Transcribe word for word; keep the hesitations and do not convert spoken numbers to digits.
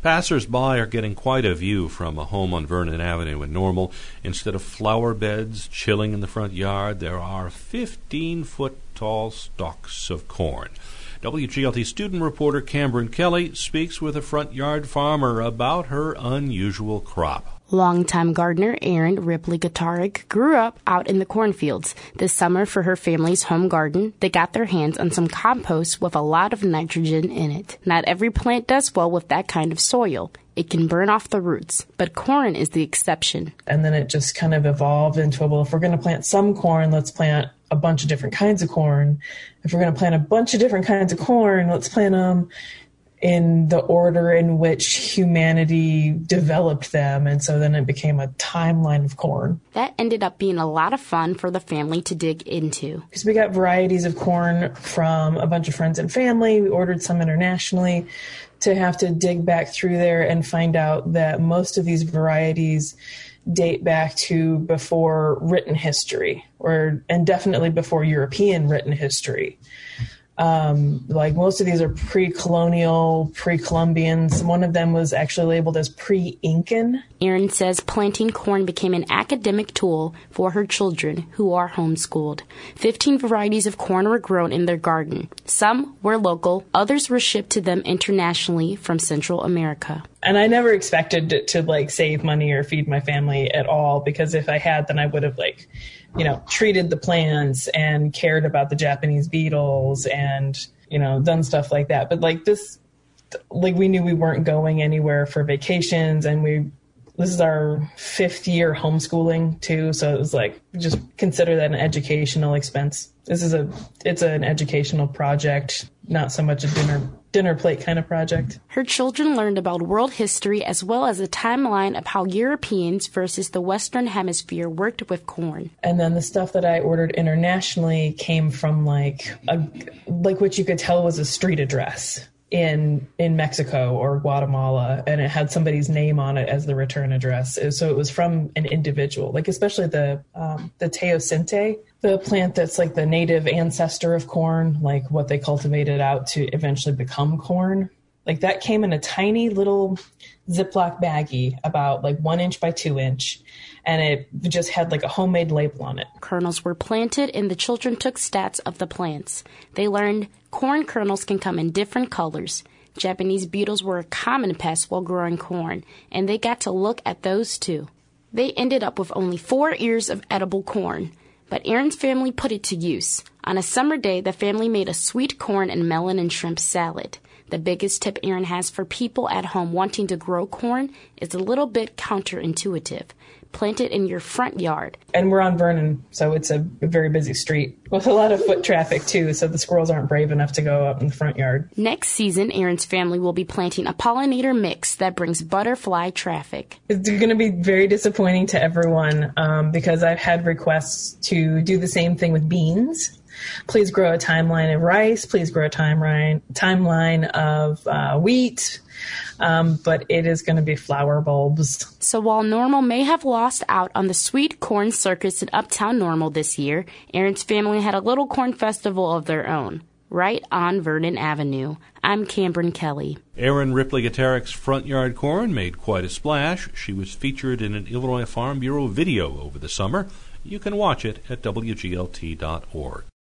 Passers-by are getting quite a view from a home on Vernon Avenue in Normal. Instead of flower beds chilling in the front yard, there are fifteen-foot-tall stalks of corn. W G L T student reporter Cameron Kelly speaks with a front yard farmer about her unusual crop. Longtime gardener Erin Ripley Gatarik grew up out in the cornfields. This summer, for her family's home garden, they got their hands on some compost with a lot of nitrogen in it. Not every plant does well with that kind of soil. It can burn off the roots, but corn is the exception. And then it just kind of evolved into, well, if we're going to plant some corn, let's plant a bunch of different kinds of corn. If we're going to plant a bunch of different kinds of corn, let's plant them in the order in which humanity developed them. And so then it became a timeline of corn. That ended up being a lot of fun for the family to dig into. Because we got varieties of corn from a bunch of friends and family. We ordered some internationally. To have to dig back through there and find out that most of these varieties date back to before written history, or and definitely before European written history. Um, like most of these are pre-colonial, pre-Columbians. One of them was actually labeled as pre-Incan. Erin says planting corn became an academic tool for her children who are homeschooled. Fifteen varieties of corn were grown in their garden. Some were local, others were shipped to them internationally from Central America. And I never expected to, to like save money or feed my family at all, because if I had, then I would have like, you know, treated the plants and cared about the Japanese beetles and, you know, done stuff like that. But like this, like we knew we weren't going anywhere for vacations, and we, this is our fifth year homeschooling too. So it was like, just consider that an educational expense. This is a, it's an educational project, not so much a dinner dinner plate kind of project. Her children learned about world history as well as a timeline of how Europeans versus the Western Hemisphere worked with corn. And then the stuff that I ordered internationally came from like a, like what you could tell was a street address in in Mexico or Guatemala, and it had somebody's name on it as the return address. So it was from an individual, like especially the um, the teosinte, the plant that's like the native ancestor of corn, like what they cultivated out to eventually become corn. Like that came in a tiny little Ziploc baggie, about like one inch by two inch. And it just had like a homemade label on it. Kernels were planted, and the children took stats of the plants. They learned corn kernels can come in different colors. Japanese beetles were a common pest while growing corn, and they got to look at those too. They ended up with only four ears of edible corn, but Erin's family put it to use. On a summer day, the family made a sweet corn and melon and shrimp salad. The biggest tip Erin has for people at home wanting to grow corn is a little bit counterintuitive. Plant it in your front yard. And we're on Vernon, so it's a very busy street with a lot of foot traffic too, so the squirrels aren't brave enough to go up in the front yard. Next season, Erin's family will be planting a pollinator mix that brings butterfly traffic. It's going to be very disappointing to everyone um, because I've had requests to do the same thing with beans. Please grow a timeline of rice. Please grow a timeline timeline of uh, wheat. Um, but it is going to be flower bulbs. So while Normal may have lost out on the sweet corn circus in Uptown Normal this year, Erin's family had a little corn festival of their own, right on Vernon Avenue. I'm Cameron Kelly. Erin Ripley Gatarik's front yard corn made quite a splash. She was featured in an Illinois Farm Bureau video over the summer. You can watch it at W G L T dot org.